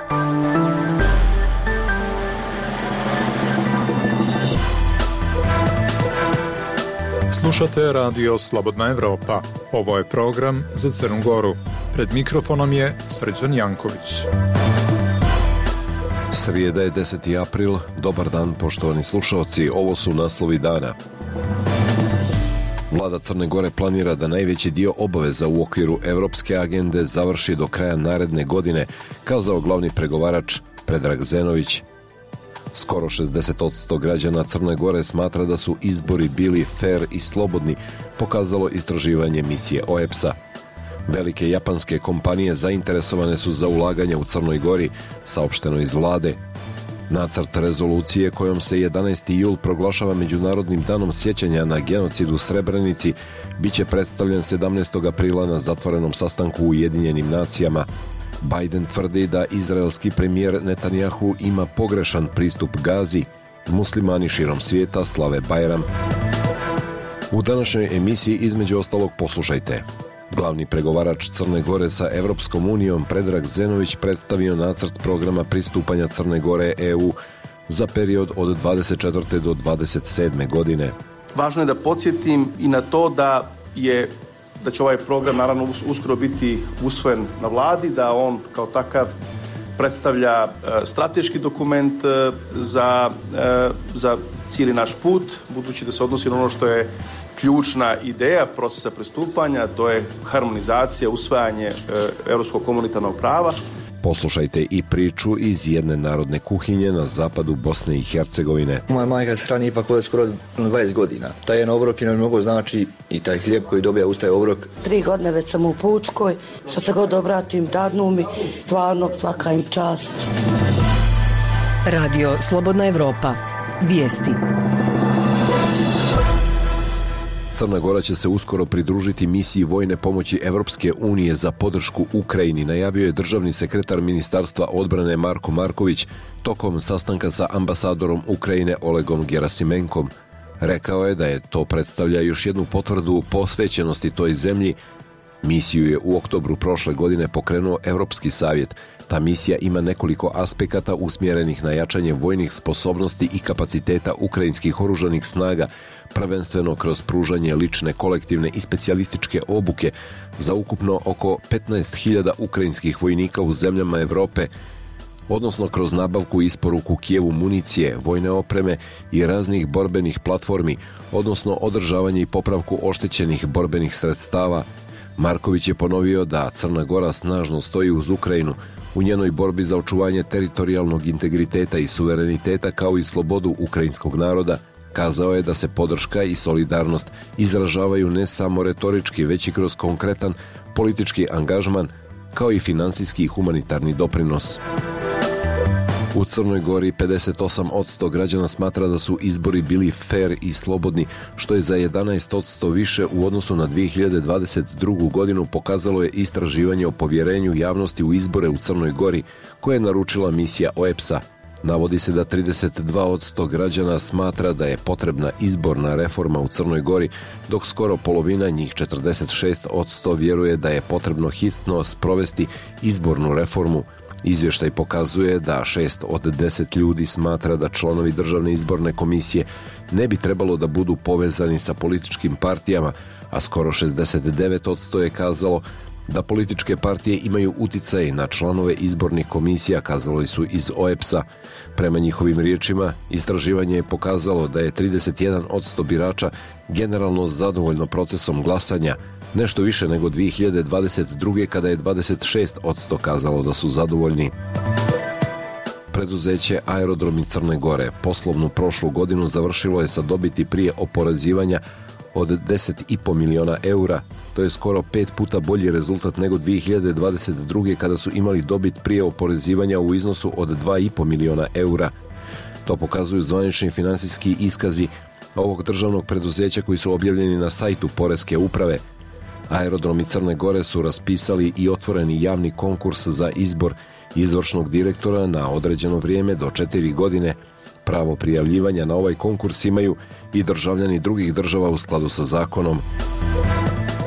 Slušate radio Slobodna Evropa. Ovo je program za Crnu Goru. Pred mikrofonom je Srđan Janković. Srijeda je 10. april. Dobar dan, poštovani slušalci. Ovo su naslovi dana. Vlada Crne Gore planira da najveći dio obaveza u okviru Evropske agende završi do kraja naredne godine, kazao glavni pregovarač Predrag Zenović. Skoro 60% građana Crne Gore smatra da su izbori bili fer i slobodni, pokazalo istraživanje misije OEBS-a. Velike japanske kompanije zainteresovane su za ulaganje u Crnoj Gori, saopšteno iz vlade. Nacrt rezolucije kojom se 11. jul proglašava Međunarodnim danom sjećanja na genocid u Srebrenici biće predstavljen 17. aprila na zatvorenom sastanku u Ujedinjenim nacijama. Biden tvrdi da izraelski premijer Netanjahu ima pogrešan pristup Gazi. Muslimani širom svijeta slave Bajram. U današnjoj emisiji između ostalog poslušajte. Glavni pregovarač Crne Gore sa Evropskom unijom Predrag Zenović predstavio nacrt programa pristupanja Crne Gore EU za period od 24. do 27. godine. Važno je da podsjetim i na to da će ovaj program naravno uskoro biti usvojen na vladi, da on kao takav predstavlja strateški dokument za cijeli naš put, budući da se odnosi na ono što je ključna ideja procesa pristupanja, to je harmonizacija, usvajanje europskog komunitarnog prava. Poslušajte i priču iz jedne narodne kuhinje na zapadu Bosne i Hercegovine. Moja majka se hrani ipak od skoro 20 godina. Taj jedan obrok je nam mnogo znači i taj hlijeb koji dobija uz taj obrok. 3 godine već sam u Pučkoj, što se god obratim, dadnu mi, stvarno svaka im čast. Radio Slobodna Evropa. Vijesti. Crna Gora će se uskoro pridružiti misiji vojne pomoći Evropske unije za podršku Ukrajini, najavio je državni sekretar Ministarstva odbrane Marko Marković tokom sastanka sa ambasadorom Ukrajine Olegom Gerasimenkom. Rekao je da je to predstavlja još jednu potvrdu posvećenosti toj zemlji. Misiju je u oktobru prošle godine pokrenuo Evropski savjet. Ta misija ima nekoliko aspekata usmjerenih na jačanje vojnih sposobnosti i kapaciteta ukrajinskih oružanih snaga, prvenstveno kroz pružanje lične, kolektivne i specijalističke obuke za ukupno oko 15.000 ukrajinskih vojnika u zemljama Europe, odnosno kroz nabavku i isporuku Kijevu municije, vojne opreme i raznih borbenih platformi, odnosno održavanje i popravku oštećenih borbenih sredstava. Marković je ponovio da Crna Gora snažno stoji uz Ukrajinu u njenoj borbi za očuvanje teritorijalnog integriteta i suvereniteta kao i slobodu ukrajinskog naroda. Kazao je da se podrška i solidarnost izražavaju ne samo retorički, već i kroz konkretan politički angažman, kao i finansijski i humanitarni doprinos. U Crnoj Gori 58% građana smatra da su izbori bili fer i slobodni, što je za 11% više u odnosu na 2022. godinu, pokazalo je istraživanje o povjerenju javnosti u izbore u Crnoj Gori, koje je naručila misija OEBS-a. Navodi se da 32% građana smatra da je potrebna izborna reforma u Crnoj Gori, dok skoro polovina, njih 46%, vjeruje da je potrebno hitno sprovesti izbornu reformu. Izvještaj pokazuje da 6 od 10 ljudi smatra da članovi Državne izborne komisije ne bi trebalo da budu povezani sa političkim partijama, a skoro 69% je kazalo da političke partije imaju uticaj na članove izbornih komisija, kazalo su iz OEBS-a. Prema njihovim riječima, istraživanje je pokazalo da je 31% birača generalno zadovoljno procesom glasanja, nešto više nego 2022. kada je 26% kazalo da su zadovoljni. Preduzeće Aerodromi Crne Gore poslovnu prošlu godinu završilo je sa dobiti prije oporezivanja od 10,5 miliona eura. To je skoro 5 puta bolji rezultat nego 2022. kada su imali dobit prije oporezivanja u iznosu od 2,5 miliona eura. To pokazuju zvanični finansijski iskazi ovog državnog preduzeća koji su objavljeni na sajtu Poreske uprave. Aerodromi Crne Gore su raspisali i otvoreni javni konkurs za izbor izvršnog direktora na određeno vrijeme do 4 godine. Pravo prijavljivanja na ovaj konkurs imaju i državljani drugih država u skladu sa zakonom.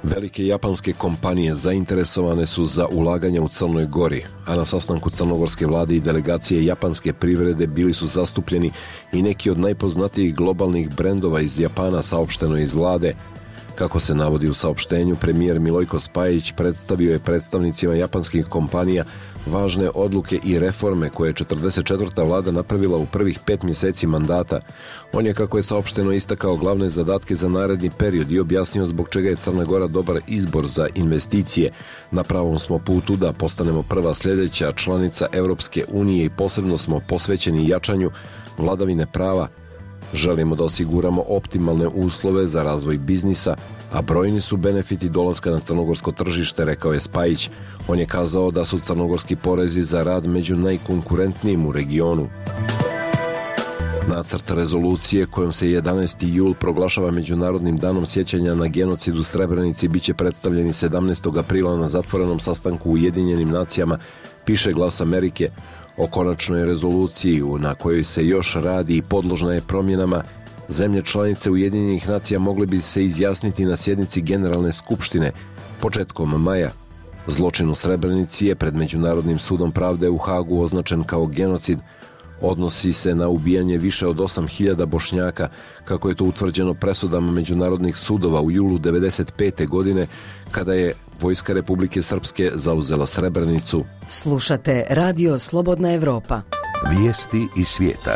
Velike japanske kompanije zainteresovane su za ulaganje u Crnoj Gori, a na sastanku crnogorske vlade i delegacije japanske privrede bili su zastupljeni i neki od najpoznatijih globalnih brendova iz Japana, saopšteno iz vlade. Kako se navodi u saopštenju, premijer Milojko Spajić predstavio je predstavnicima japanskih kompanija važne odluke i reforme koje je 44. vlada napravila u prvih 5 mjeseci mandata. On je, kako je saopšteno, istakao glavne zadatke za naredni period i objasnio zbog čega je Crna Gora dobar izbor za investicije. Na pravom smo putu da postanemo prva sljedeća članica Europske unije i posebno smo posvećeni jačanju vladavine prava. Želimo da osiguramo optimalne uslove za razvoj biznisa, a brojni su benefiti dolaska na crnogorsko tržište, rekao je Spajić. On je kazao da su crnogorski porezi za rad među najkonkurentnijim u regionu. Nacrt rezolucije kojom se 11. jul proglašava Međunarodnim danom sjećanja na genocid u Srebrenici biće predstavljeni 17. aprila na zatvorenom sastanku u Ujedinjenim nacijama, piše Glas Amerike. O konačnoj rezoluciji na kojoj se još radi i podložna je promjenama, zemlje članice Ujedinjenih nacija mogle bi se izjasniti na sjednici Generalne skupštine početkom maja. Zločin u Srebrenici je pred Međunarodnim sudom pravde u Hagu označen kao genocid. Odnosi se na ubijanje više od 8.000 Bošnjaka, kako je to utvrđeno presudama međunarodnih sudova u julu 1995. godine, kada je Vojska Republike Srpske zauzela Srebrenicu. Slušate Radio Slobodna Evropa. Vijesti iz svijeta.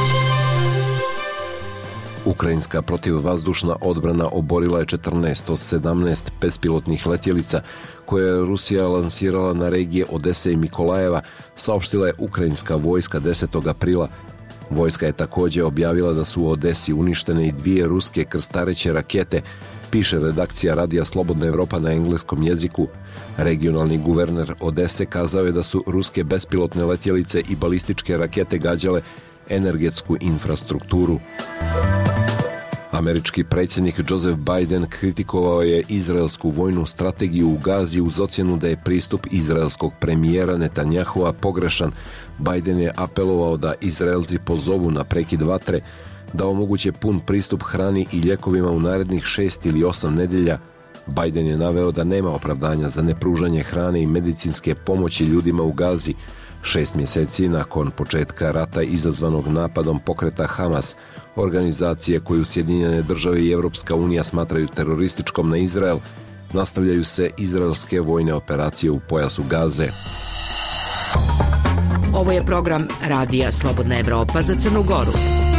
Ukrajinska protivvazdušna odbrana oborila je 14 od 17 bespilotnih letjelica koje je Rusija lansirala na regije Odese i Mikolajeva, saopštila je ukrajinska vojska 10. aprila. Vojska je također objavila da su u Odesi uništene i 2 ruske krstareće rakete, piše redakcija Radija Slobodna Evropa na engleskom jeziku. Regionalni guverner Odese kazao je da su ruske bespilotne letjelice i balističke rakete gađale energetsku infrastrukturu. Američki predsjednik Joseph Biden kritikovao je izraelsku vojnu strategiju u Gazi uz ocjenu da je pristup izraelskog premijera Netanyahua pogrešan. Biden je apelovao da Izraelci pozovu na prekid vatre, da omoguće pun pristup hrani i ljekovima u narednih 6 ili 8 nedjelja. Biden je naveo da nema opravdanja za nepružanje hrane i medicinske pomoći ljudima u Gazi 6 mjeseci nakon početka rata izazvanog napadom pokreta Hamas, organizacije koju Sjedinjene države i Europska unija smatraju terorističkom na Izrael. Nastavljaju se izraelske vojne operacije u pojasu Gaze. Ovo je program Radija Slobodna Evropa za Crnu Goru.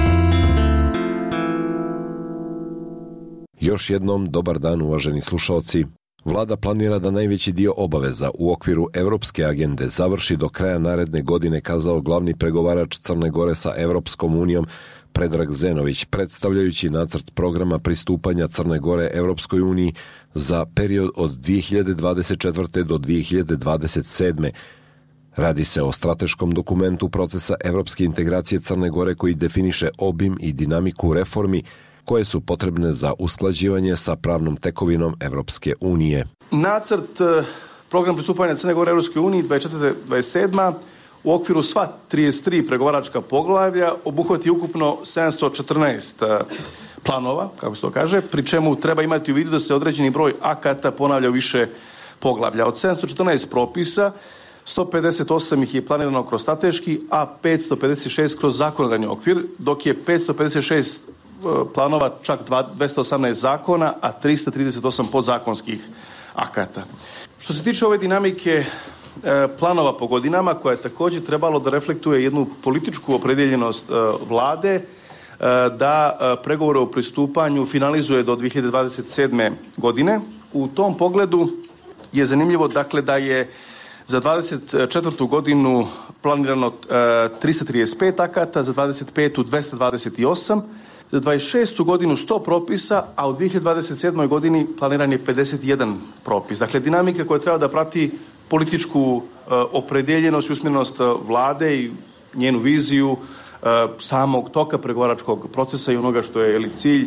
Još jednom dobar dan, uvaženi slušalci. Vlada planira da najveći dio obaveza u okviru Europske agende završi do kraja naredne godine, kazao glavni pregovarač Crne Gore sa Europskom unijom Predrag Zenović, predstavljajući nacrt programa pristupanja Crne Gore Europskoj uniji za period od 2024. do 2027. Radi se o strateškom dokumentu procesa evropske integracije Crne Gore koji definiše obim i dinamiku reformi koje su potrebne za usklađivanje sa pravnom tekovinom Evropske unije. Nacrt program pristupanja Crne Gore Evropske unije 24-27 u okviru sva 33 pregovaračka poglavlja obuhvati ukupno 714 planova, kako se to kaže, pri čemu treba imati u vidu da se određeni broj akata ponavlja u više poglavlja. Od 714 propisa, 158 ih je planirano kroz strateški, a 556 kroz zakonodavni okvir, dok je 556 planova čak 218 zakona, a 338 podzakonskih akata. Što se tiče ove dinamike planova po godinama, koja je također trebalo da reflektuje jednu političku opredjeljenost vlade, da pregovore o pristupanju finalizuje do 2027. godine. U tom pogledu je zanimljivo dakle da je za 24. godinu planirano 335 akata, za 25. 228, za 26. godinu 100 propisa, a u 2027. godini planiran je 51 propis. Dakle, dinamika koja treba da prati političku opredjeljenost i usmjerenost vlade i njenu viziju samog toka pregovaračkog procesa i onoga što je cilj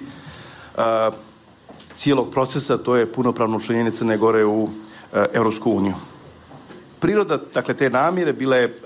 cijelog procesa, to je punopravno učlanjenje Crne Gore u Europsku uniju. Priroda, dakle, te namjere bila je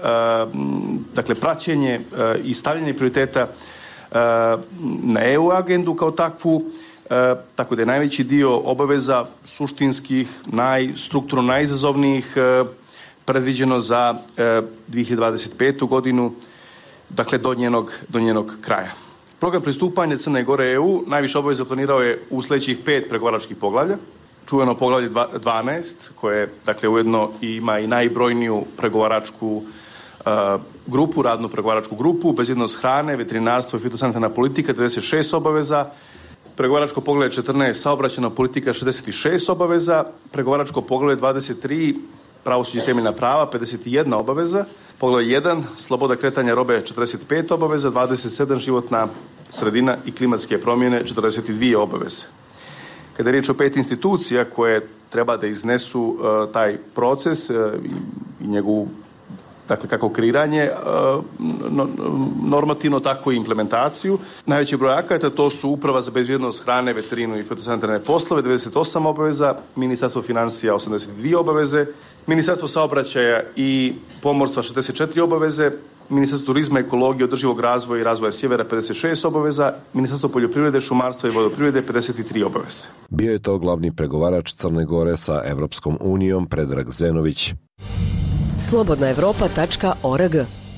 praćenje i stavljanje prioriteta na EU agendu kao takvu, tako da je najveći dio obaveza suštinskih, strukturno najizazovnijih predviđeno za 2025. godinu, dakle do njenog kraja. Program pristupanja Crne Gore EU najviše obaveza planirao je u sljedećih 5 pregovaračkih poglavlja. Čuveno poglavlje 12, koje dakle ujedno ima i najbrojniju pregovaračku grupu, radnu pregovaračku grupu, bezbjednost hrane, veterinarstvo i fitosanitarna politika, 96 obaveza. Pregovaračko poglavlje 14, saobraćajna politika, 66 obaveza. Pregovaračko poglavlje 23, pravosuđe i temeljna prava, 51 obaveza. Poglavlje 1, sloboda kretanja robe, 45 obaveza. 27, životna sredina i klimatske promjene, 42 obaveze. Kada je riječ o 5 institucija koje treba da iznesu taj proces i njegovu, dakle, kako kreiranje normativno, tako i implementaciju. Najveći broj akata to su Uprava za bezbjednost hrane, veterinu i fitosanitarne poslove, 98 obaveza, Ministarstvo financija 82 obaveze, Ministarstvo saobraćaja i pomorstva 64 obaveze, Ministarstvo turizma, ekologije, održivog razvoja i razvoja sjevera 56 obaveza, Ministarstvo poljoprivrede, šumarstva i vodoprivrede 53 obaveze. Bio je to glavni pregovarač Crne Gore sa Evropskom unijom Predrag Zenović. Slobodnaevropa.org.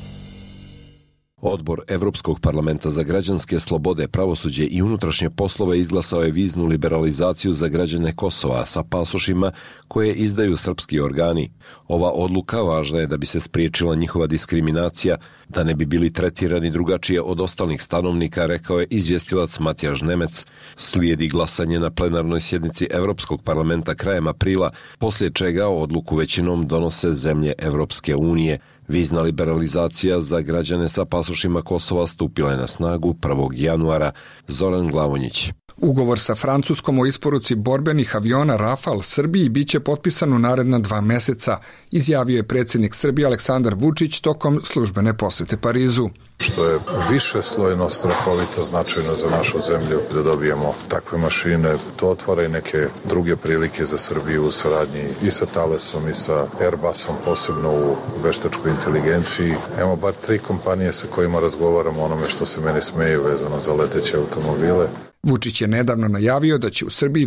Odbor Evropskog parlamenta za građanske slobode, pravosuđe i unutrašnje poslove izglasao je viznu liberalizaciju za građane Kosova sa pasošima koje izdaju srpski organi. Ova odluka važna je da bi se spriječila njihova diskriminacija, da ne bi bili tretirani drugačije od ostalih stanovnika, rekao je izvjestilac Matijaž Nemec. Slijedi glasanje na plenarnoj sjednici Evropskog parlamenta krajem aprila, poslije čega odluku većinom donose zemlje Evropske unije. Vizna liberalizacija za građane sa pasošima Kosova stupila je na snagu 1. januara. Zoran Glavonjić. Ugovor sa Francuskom o isporuci borbenih aviona Rafal Srbiji biće potpisan u naredna 2 mjeseca, izjavio je predsjednik Srbije Aleksandar Vučić tokom službene posjete Parizu. Što je više slojno strahovito značajno za našu zemlju da dobijemo takve mašine. To otvara i neke druge prilike za Srbiju u saradnji i sa Thalesom i sa Airbusom, posebno u veštačkoj inteligenciji. Imamo bar 3 kompanije sa kojima razgovaramo onome što se meni smeju vezano za leteće automobile. Vučić je nedavno najavio da će u Srbiji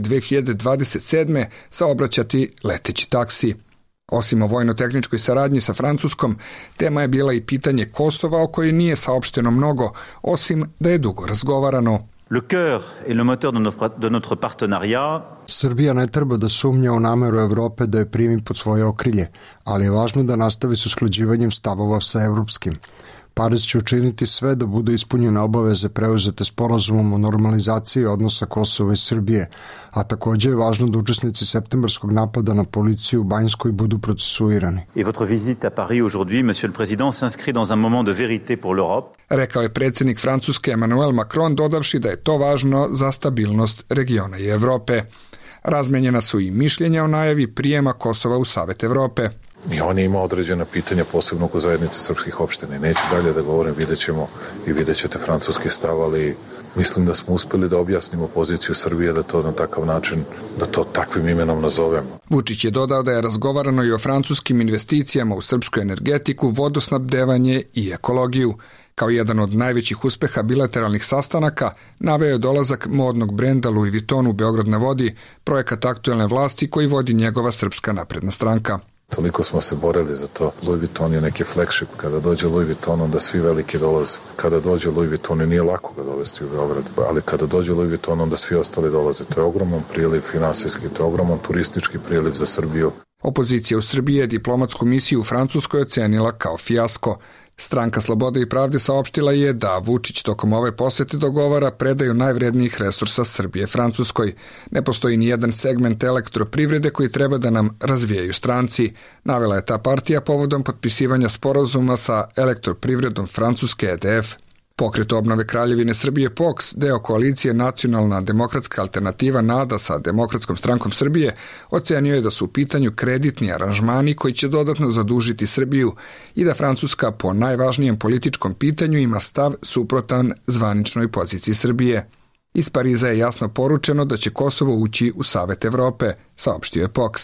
2027. saobraćati leteći taksi. Osim o vojno-tehničkoj saradnji sa Francuskom, tema je bila i pitanje Kosova o kojoj nije saopšteno mnogo, osim da je dugo razgovarano. Le cœur et le moteur de notre partenariat. Srbija ne treba da sumnja u nameru Evrope da je primi pod svoje okrilje, ali je važno da nastavi s usklađivanjem stavova sa evropskim. Pariz će učiniti sve da budu ispunjene obaveze preuzete sporazumom o normalizaciji odnosa Kosova i Srbije, a također je važno da učesnici septembarskog napada na policiju u Banjskoj budu procesuirani. Et votre visite à Paris aujourd'hui, monsieur le président, s'inscrit dans un moment de vérité pour l'Europe. Rekao je predsjednik Francuske Emmanuel Macron, dodavši da je to važno za stabilnost regiona i Evrope. Razmenjena su i mišljenja o najavi prijema Kosova u Savet Evrope. I on je imao određena pitanja, posebno oko zajednice srpskih opština. Neću dalje da govorim, vidjet ćemo i vidjet ćete francuski stav, ali mislim da smo uspjeli da objasnimo poziciju Srbije, da to na takav način, da to takvim imenom nazovemo. Vučić je dodao da je razgovarano i o francuskim investicijama u srpsku energetiku, vodosnabdevanje i ekologiju. Kao jedan od najvećih uspeha bilateralnih sastanaka naveo je dolazak modnog brenda Louis Vuitton u Beograd na vodi, projekat aktuelne vlasti koji vodi njegova Srpska napredna stranka. Toliko smo se borili za to. Louis Vuitton je neki flagship. Kada dođe Louis Vuitton, onda svi veliki dolaze. Kada dođe Louis Vuitton, i nije lako ga dovesti u Beograd, ali kada dođe Louis Vuitton, onda svi ostali dolaze. To je ogroman priliv finansijski, to je ogroman turistički priliv za Srbiju. Opozicija u Srbiji je diplomatsku misiju u Francuskoj ocenila kao fijasko. Stranka Slobode i pravde saopštila je da Vučić tokom ove posjete dogovara predaju najvrednijih resursa Srbije Francuskoj. Ne postoji ni jedan segment elektroprivrede koji treba da nam razvijaju stranci. Navela je ta partija povodom potpisivanja sporazuma sa elektroprivredom Francuske EDF. Pokret obnove Kraljevine Srbije POKS, deo koalicije Nacionalna demokratska alternativa NADA sa Demokratskom strankom Srbije, ocenio je da su u pitanju kreditni aranžmani koji će dodatno zadužiti Srbiju i da Francuska po najvažnijem političkom pitanju ima stav suprotan zvaničnoj poziciji Srbije. Iz Pariza je jasno poručeno da će Kosovo ući u Savet Evrope, saopštio je POKS.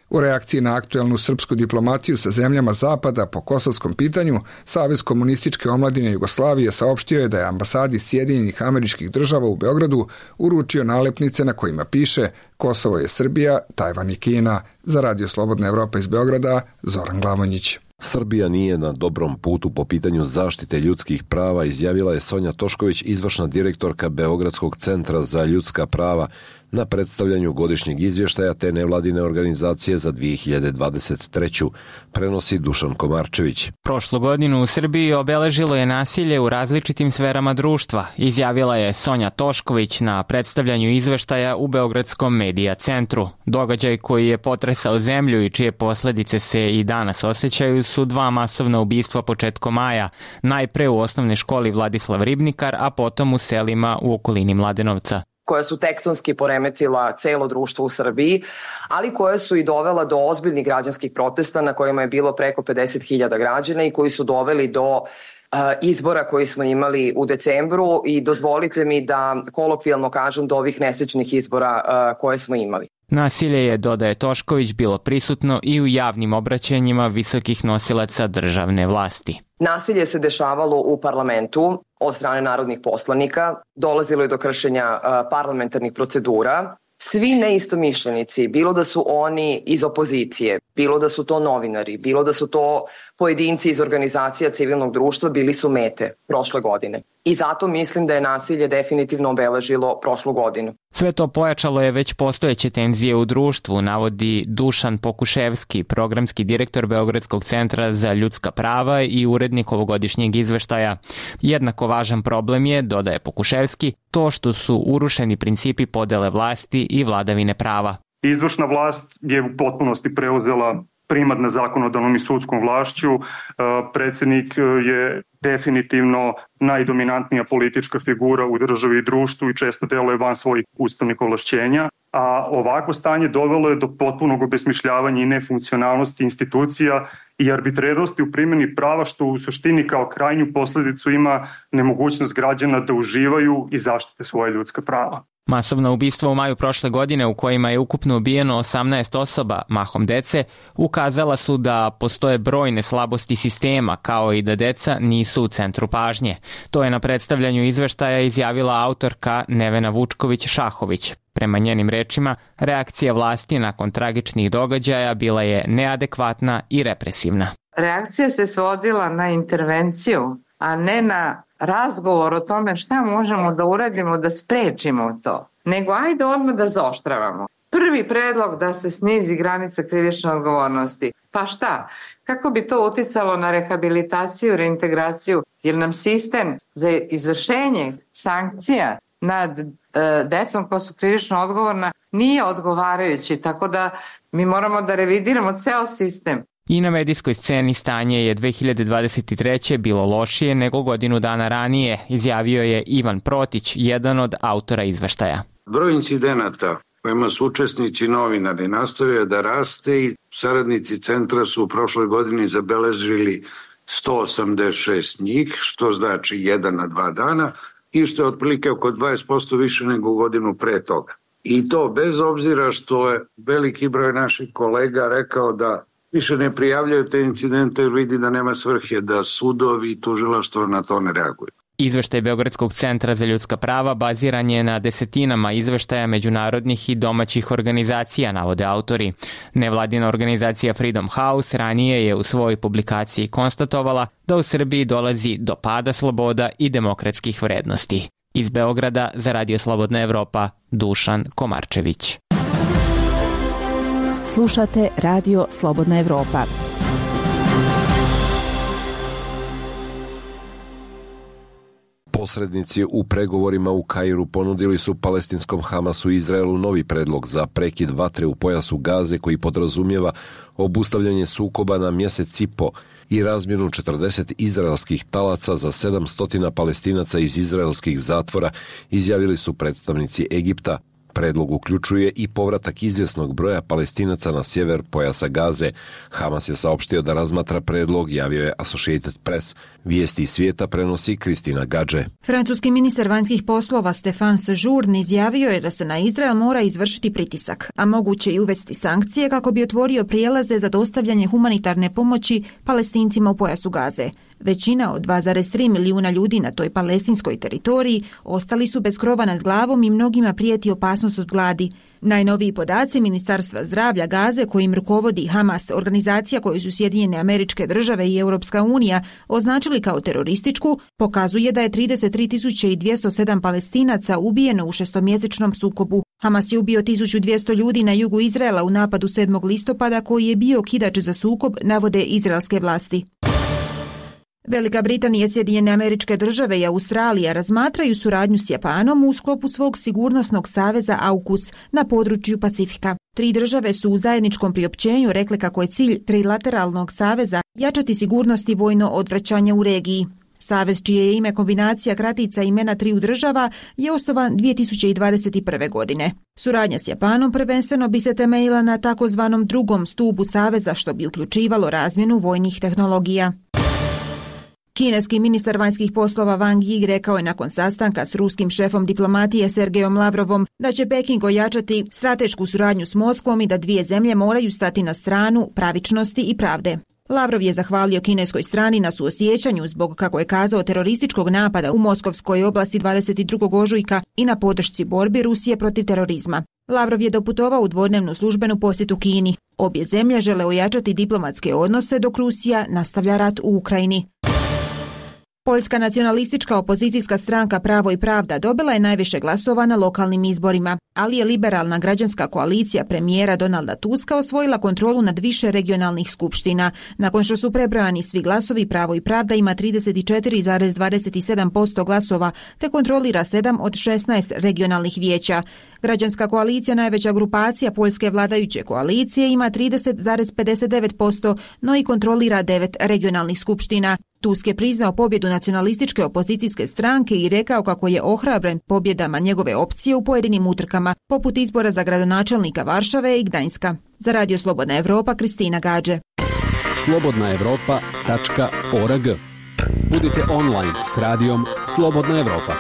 U reakciji na aktuelnu srpsku diplomatiju sa zemljama Zapada po kosovskom pitanju, Savez komunističke omladine Jugoslavije saopštio je da je ambasadi Sjedinjenih Američkih Država u Beogradu uručio nalepnice na kojima piše Kosovo je Srbija, Tajvan je Kina. Za Radio Slobodna Evropa iz Beograda, Zoran Glavonjić. Srbija nije na dobrom putu po pitanju zaštite ljudskih prava, izjavila je Sonja Tošković, izvršna direktorka Beogradskog centra za ljudska prava, na predstavljanju godišnjeg izvještaja te nevladine organizacije za 2023. Prenosi Dušan Komarčević. Prošlu godinu u Srbiji obeležilo je nasilje u različitim sferama društva, izjavila je Sonja Tošković na predstavljanju izveštaja u Beogradskom medija centru. Događaj koji je potresao zemlju i čije posledice se i danas osjećaju su 2 masovna ubistva početkom maja, najpre u osnovnoj školi Vladislav Ribnikar, a potom u selima u okolini Mladenovca, koja su tektonski poremetila celo društvo u Srbiji, ali koja su i dovela do ozbiljnih građanskih protesta na kojima je bilo preko 50.000 građana i koji su doveli do izbora koji smo imali u decembru i dozvolite mi da kolokvijalno kažem do ovih nesrećnih izbora koje smo imali. Nasilje je, dodaje Tošković, bilo prisutno i u javnim obraćanjima visokih nosilaca državne vlasti. Nasilje se dešavalo u parlamentu od strane narodnih poslanika, dolazilo je do kršenja parlamentarnih procedura. Svi neistomišljenici, bilo da su oni iz opozicije, bilo da su to novinari, bilo da su to pojedinci iz organizacija civilnog društva, bili su mete prošle godine. I zato mislim da je nasilje definitivno obeležilo prošlu godinu. Sve to pojačalo je već postojeće tenzije u društvu, navodi Dušan Pokuševski, programski direktor Beogradskog centra za ljudska prava i urednik ovogodišnjeg izveštaja. Jednako važan problem je, dodaje Pokuševski, to što su urušeni principi podele vlasti i vladavine prava. Izvršna vlast je u potpunosti preuzela primat nad zakonodavnom i sudskom vlašću. Predsjednik je definitivno najdominantnija politička figura u državi i društvu i često deluje van svojih ustavnih ovlašćenja, a ovako stanje dovelo je do potpunog obesmišljavanja i nefunkcionalnosti institucija i arbitrernosti u primjeni prava, što u suštini kao krajnju posledicu ima nemogućnost građana da uživaju i zaštite svoje ljudska prava. Masovna ubistva u maju prošle godine, u kojima je ukupno ubijeno 18 osoba, mahom dece, ukazala su da postoje brojne slabosti sistema, kao i da deca nisu u centru pažnje. To je na predstavljanju izveštaja izjavila autorka Nevena Vučković-Šahović. Prema njenim rečima, reakcija vlasti nakon tragičnih događaja bila je neadekvatna i represivna. Reakcija se svodila na intervenciju, a ne na razgovor o tome šta možemo da uradimo da sprečimo to, nego ajde odmah da zaoštravamo. Prvi predlog da se snizi granica krivične odgovornosti. Pa šta? Kako bi to uticalo na rehabilitaciju, reintegraciju? Jer nam sistem za izvršenje sankcija nad decom koja su krivično odgovorna nije odgovarajući, tako da mi moramo da revidiramo ceo sistem. I na medijskoj sceni stanje je 2023. bilo lošije nego godinu dana ranije, izjavio je Ivan Protić, jedan od autora izveštaja. Broj incidenata kojima su učesnici novinari nastavio da raste i saradnici centra su u prošloj godini zabeležili 186 njih, što znači 1 na 2 dana i što je otprilike oko 20% više nego godinu pre toga. I to bez obzira što je veliki broj naših kolega rekao da više ne prijavljaju te incidente jer vidi da nema svrhe, da sudovi i tužilaštvo na to ne reaguju. Izveštaj Beogradskog centra za ljudska prava baziran je na desetinama izveštaja međunarodnih i domaćih organizacija, navode autori. Nevladina organizacija Freedom House ranije je u svojoj publikaciji konstatovala da u Srbiji dolazi do pada sloboda i demokratskih vrednosti. Iz Beograda za Radio Slobodna Evropa, Dušan Komarčević. Slušate Radio Slobodna Evropa. Posrednici u pregovorima u Kairu ponudili su palestinskom Hamasu i Izraelu novi predlog za prekid vatre u pojasu Gaze koji podrazumijeva obustavljanje sukoba na mjesec i po i razmjenu 40 izraelskih talaca za 700 Palestinaca iz izraelskih zatvora, izjavili su predstavnici Egipta. Predlog uključuje i povratak izvjesnog broja Palestinaca na sjever pojasa Gaze. Hamas je saopštio da razmatra predlog, javio je Associated Press. Vijesti iz svijeta prenosi Kristina Gadže. Francuski ministar vanjskih poslova Stéphane Séjourné izjavio je da se na Izrael mora izvršiti pritisak, a moguće i uvesti sankcije kako bi otvorio prijelaze za dostavljanje humanitarne pomoći Palestincima u pojasu Gaze. Većina od 2,3 milijuna ljudi na toj palestinskoj teritoriji ostali su bez krova nad glavom i mnogima prijeti opasnost od gladi. Najnoviji podaci Ministarstva zdravlja Gaze, kojim rukovodi Hamas, organizacija koju su Sjedinjene Američke Države i Europska unija označili kao terorističku, pokazuje da je 33.207 Palestinaca ubijeno u šestomjesečnom sukobu. Hamas je ubio 1200 ljudi na jugu Izraela u napadu 7. listopada koji je bio kidač za sukob, navode izraelske vlasti. Velika Britanija, Sjedinjene Američke Države i Australija razmatraju suradnju s Japanom u sklopu svog sigurnosnog saveza AUKUS na području Pacifika. 3 države su u zajedničkom priopćenju rekle kako je cilj trilateralnog saveza jačati sigurnost i vojno odvraćanje u regiji. Savez, čije je ime kombinacija kratica imena 3 država, je osnovan 2021. godine. Suradnja s Japanom prvenstveno bi se temeljila na takozvanom drugom stubu saveza, što bi uključivalo razmjenu vojnih tehnologija. Kineski ministar vanjskih poslova Wang Yi rekao je nakon sastanka s ruskim šefom diplomatije Sergejom Lavrovom da će Peking ojačati stratešku suradnju s Moskvom i da dvije zemlje moraju stati na stranu pravičnosti i pravde. Lavrov je zahvalio kineskoj strani na suosjećanju zbog, kako je kazao, terorističkog napada u Moskovskoj oblasti 22. ožujka i na podršci borbi Rusije protiv terorizma. Lavrov je doputovao u dvodnevnu službenu posjetu Kini. Obje zemlje žele ojačati diplomatske odnose dok Rusija nastavlja rat u Ukrajini. Poljska nacionalistička opozicijska stranka Pravo i pravda dobila je najviše glasova na lokalnim izborima, ali je liberalna građanska koalicija premijera Donalda Tuska osvojila kontrolu nad više regionalnih skupština. Nakon što su prebrojani svi glasovi, Pravo i pravda ima 34,27% glasova te kontrolira 7 od 16 regionalnih vijeća. Građanska koalicija, najveća grupacija poljske vladajuće koalicije, ima 30,59%, no i kontrolira 9 regionalnih skupština. Tusk je priznao pobjedu nacionalističke opozicijske stranke i rekao kako je ohrabren pobjedama njegove opcije u pojedinim utrkama, poput izbora za gradonačelnika Varšave i Gdańska. Za Radio Slobodna Evropa, Kristina Gadže. slobodnaevropa.org. Budite online s radijom Slobodna Evropa.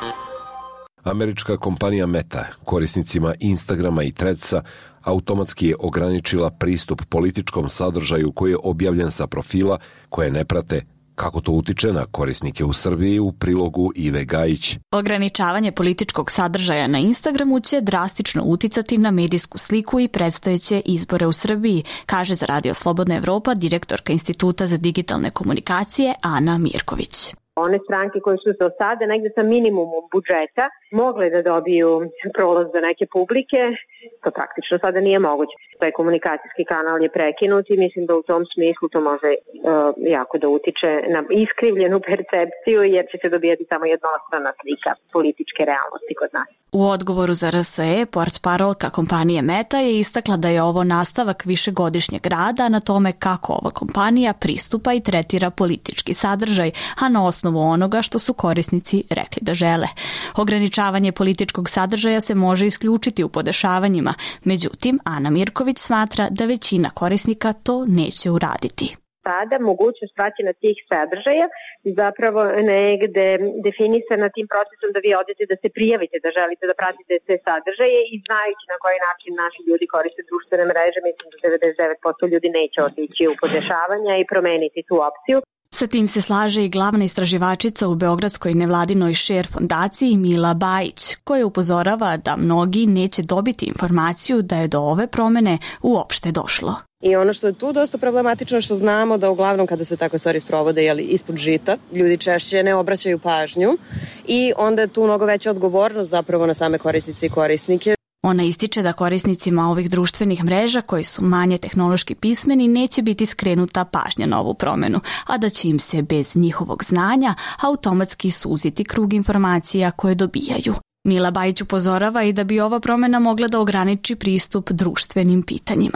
Američka kompanija Meta korisnicima Instagrama i Threadsa automatski je ograničila pristup političkom sadržaju koji je objavljen sa profila koje ne prate. Kako to utiče na korisnike u Srbiji, u prilogu Ive Gajić. Ograničavanje političkog sadržaja na Instagramu će drastično uticati na medijsku sliku i predstojeće izbore u Srbiji, kaže za Radio Slobodna Evropa direktorka Instituta za digitalne komunikacije Ana Mirković. One stranke koje su do sada negde sa minimumom budžeta mogle da dobiju prolaz za neke publike, to praktično sada nije moguće. Taj komunikacijski kanal je prekinut i mislim da u tom smislu to može jako da utiče na iskrivljenu percepciju, jer će se dobijati samo jednostrana slika političke realnosti kod nas. U odgovoru za RSE, portparolka kompanije Meta je istakla da je ovo nastavak višegodišnjeg rada na tome kako ova kompanija pristupa i tretira politički sadržaj, a na osnovu onoga što su korisnici rekli da žele. Ograničavanje političkog sadržaja se može isključiti u podešavanjima, međutim, Ana Mirković smatra da većina korisnika to neće uraditi. Sada mogućnost praćenja tih sadržaja zapravo negde definisana tim procesom da vi odete da se prijavite, da želite da pratite te sadržaje i znajući na koji način naši ljudi koriste društvene mreže, mislim da 99% ljudi neće otići u podešavanja i promeniti tu opciju. Sa tim se slaže i glavna istraživačica u Beogradskoj nevladinoj Share fondaciji Mila Bajić, koja upozorava da mnogi neće dobiti informaciju da je do ove promene uopšte došlo. I ono što je tu dosta problematično, što znamo da uglavnom kada se takve stvari sprovode ispod žita, ljudi češće ne obraćaju pažnju i onda je tu mnogo veća odgovornost zapravo na same korisnice i korisnike. Ona ističe da korisnicima ovih društvenih mreža koji su manje tehnološki pismeni neće biti skrenuta pažnja na ovu promenu, a da će im se bez njihovog znanja automatski suziti krug informacija koje dobijaju. Mila Bajić upozorava i da bi ova promena mogla da ograniči pristup društvenim pitanjima.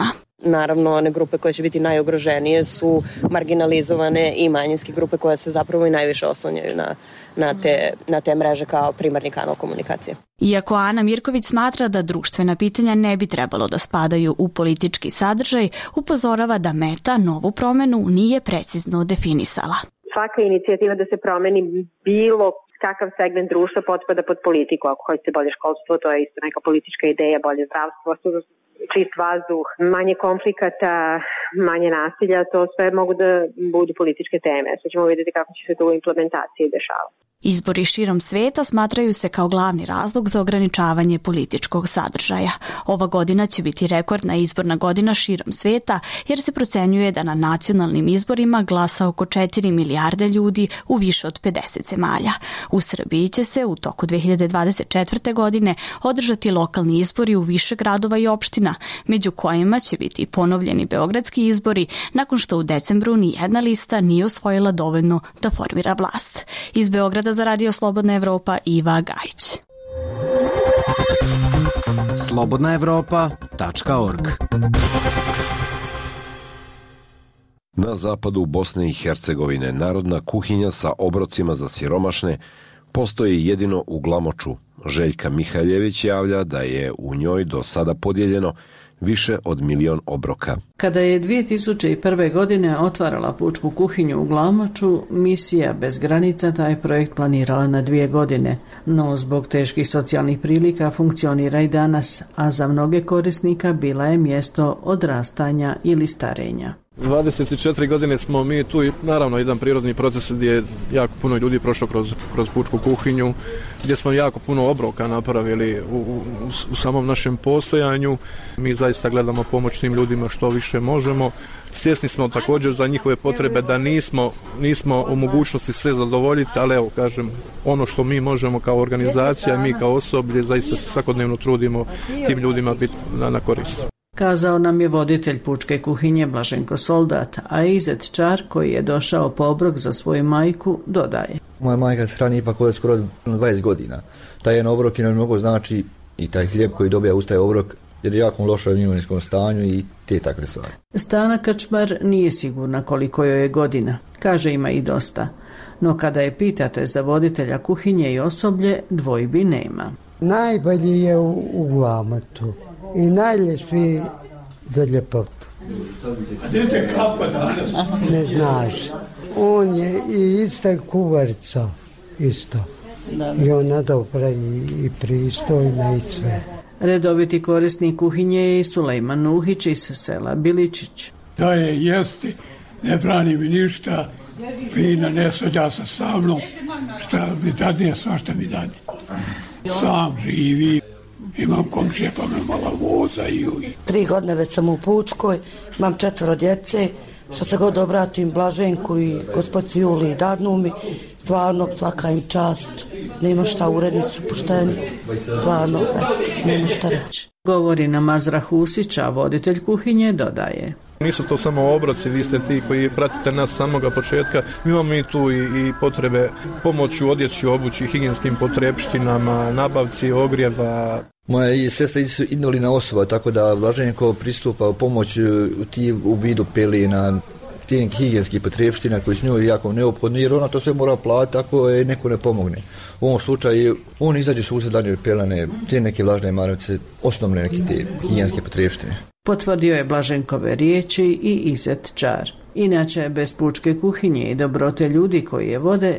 naravno one grupe koje će biti najugroženije su marginalizovane i manjinske grupe koje se zapravo i najviše oslanjaju na te mreže kao primarni kanal komunikacije. Iako Ana Mirković smatra da društvena pitanja ne bi trebalo da spadaju u politički sadržaj, upozorava da Meta novu promenu nije precizno definisala. Svaka inicijativa da se promeni bilo kakav segment društva potpada pod politiku. Ako hoćete bolje školstvo, to je isto neka politička ideja, bolje zdravstvo, čist vazduh, manje konflikata, manje nasilja, to sve mogu da budu političke teme. Sad ćemo vidjeti kako će se to u implementaciji dešavati. Izbori širom sveta smatraju se kao glavni razlog za ograničavanje političkog sadržaja. Ova godina će biti rekordna izborna godina širom sveta, jer se procenjuje da na nacionalnim izborima glasa oko 4 milijarde ljudi u više od 50 zemalja. U Srbiji će se u toku 2024. godine održati lokalni izbori u više gradova i opština, među kojima će biti ponovljeni beogradski izbori, nakon što u decembru ni jedna lista nije osvojila dovoljno da formira vlast. Iz Beograda za Radio Slobodna Evropa, Iva Gajić. slobodnaevropa.org. Na zapadu Bosne i Hercegovine narodna kuhinja sa obrocima za siromašne postoji jedino u Glamoču. Željka Mihaljević javlja da je u njoj do sada podijeljeno više od 1 milion obroka. Kada je 2001. godine otvarala pučku kuhinju u Glamoču, misija Bez granica taj projekt planirala na 2 godine, no zbog teških socijalnih prilika funkcionira i danas, a za mnoge korisnika bila je mjesto odrastanja ili starenja. 24 godine smo mi tu i naravno jedan prirodni proces gdje je jako puno ljudi prošlo kroz pučku kuhinju, gdje smo jako puno obroka napravili u samom našem postojanju. Mi zaista gledamo pomoć tim ljudima što više možemo. Svjesni smo također za njihove potrebe da nismo u mogućnosti sve zadovoljiti, ali evo kažem, ono što mi možemo kao organizacija, mi kao osoblje, zaista se svakodnevno trudimo tim ljudima biti na korist. Kazao nam je voditelj pučke kuhinje Blaženko Soldat, a Izet Čar, koji je došao po obrok za svoju majku, dodaje. Moja majka se hrani ipak od skoro 20 godina. Taj jedan obrok nam mnogo znači i taj hlijeb koji dobija uz taj obrok, jer je jako u lošem imovinskom stanju i te takve stvari. Stana Kačmar nije sigurna koliko joj je godina. Kaže, ima i dosta. No kada je pitate za voditelja kuhinje i osoblje, dvojbi nema. Najbolji je u Glamoču i najljepši za ljepotu. A gdje te kapa danas? Ne znaš. On je i ista kuvarca isto. I ona dobra i pristojna i sve. Redoviti korisnik kuhinje je i Sulejman Nuhić iz sela Biličić. Da je jesti, ne brani mi ništa, fina ne svađa sa mnom, šta mi dadne, svašta mi dadne. Sam živi, imam komšije pa me malo vozaju. 3 godine već sam u Pučkoj, imam 4 djece, što se god obratim Blaženku i gospođi Juli i dadnu mi, stvarno svaka im čast, nema šta, urednici pušteni, stvarno nema šta reći. Govori nam Azra Husić, a voditelj kuhinje dodaje. Nisu to samo obroci, vi ste ti koji pratite nas samoga početka. Mi imamo i tu i potrebe pomoći u odjeći, obući, higijenskim potrebštinama, nabavci ogrijeva. Moja sestra su invalidna osoba, tako da Blaženko pristupa u pomoć u vidu pelina, tih higijenskih potrebština koji su njoj jako neophodni, jer ona to sve mora platiti ako je neko ne pomogne. U ovom slučaju on izađe susred danje pelane, te neke vlažne maramice, osnovne neke te higijenske potrebštine. Potvrdio je Blaženkove riječi i Izet Čar. Inače, bez pučke kuhinje i dobrote ljudi koji je vode,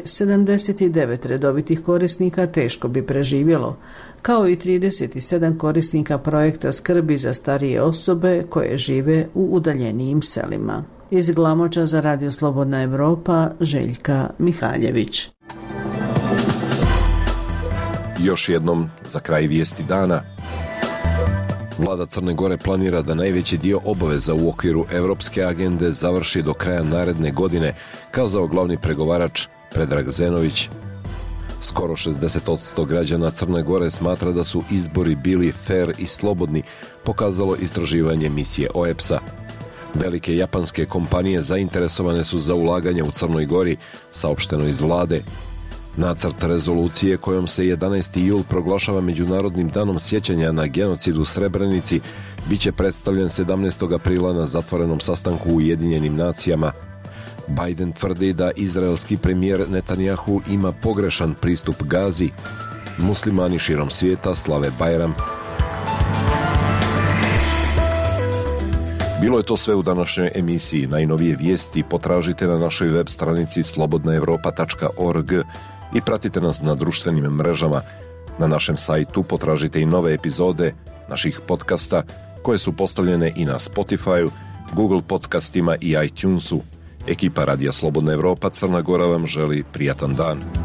79 redovitih korisnika teško bi preživjelo, kao i 37 korisnika projekta skrbi za starije osobe koje žive u udaljenijim selima. Iz Glamoča za Radio Slobodna Evropa, Željka Mihaljević. Još jednom za kraj vijesti dana. Vlada Crne Gore planira da najveći dio obaveza u okviru Evropske agende završi do kraja naredne godine, kazao glavni pregovarač Predrag Zenović. Skoro 60% građana Crne Gore smatra da su izbori bili fer i slobodni, pokazalo istraživanje misije OEPS-a. Velike japanske kompanije zainteresovane su za ulaganje u Crnoj Gori, saopšteno iz vlade. Nacrt rezolucije kojom se 11. jul proglašava Međunarodnim danom sjećanja na genocid u Srebrenici biće predstavljen 17. aprila na zatvorenom sastanku u Ujedinjenim nacijama. Biden tvrdi da izraelski premijer Netanjahu ima pogrešan pristup Gazi. Muslimani širom svijeta slave Bajram. Bilo je to sve u današnjoj emisiji. Najnovije vijesti potražite na našoj web stranici slobodnaevropa.org i pratite nas na društvenim mrežama. Na našem sajtu potražite i nove epizode naših podcasta koje su postavljene i na Spotify, Google podcastima i iTunesu. Ekipa Radija Slobodna Evropa Crna Gora vam želi prijatan dan.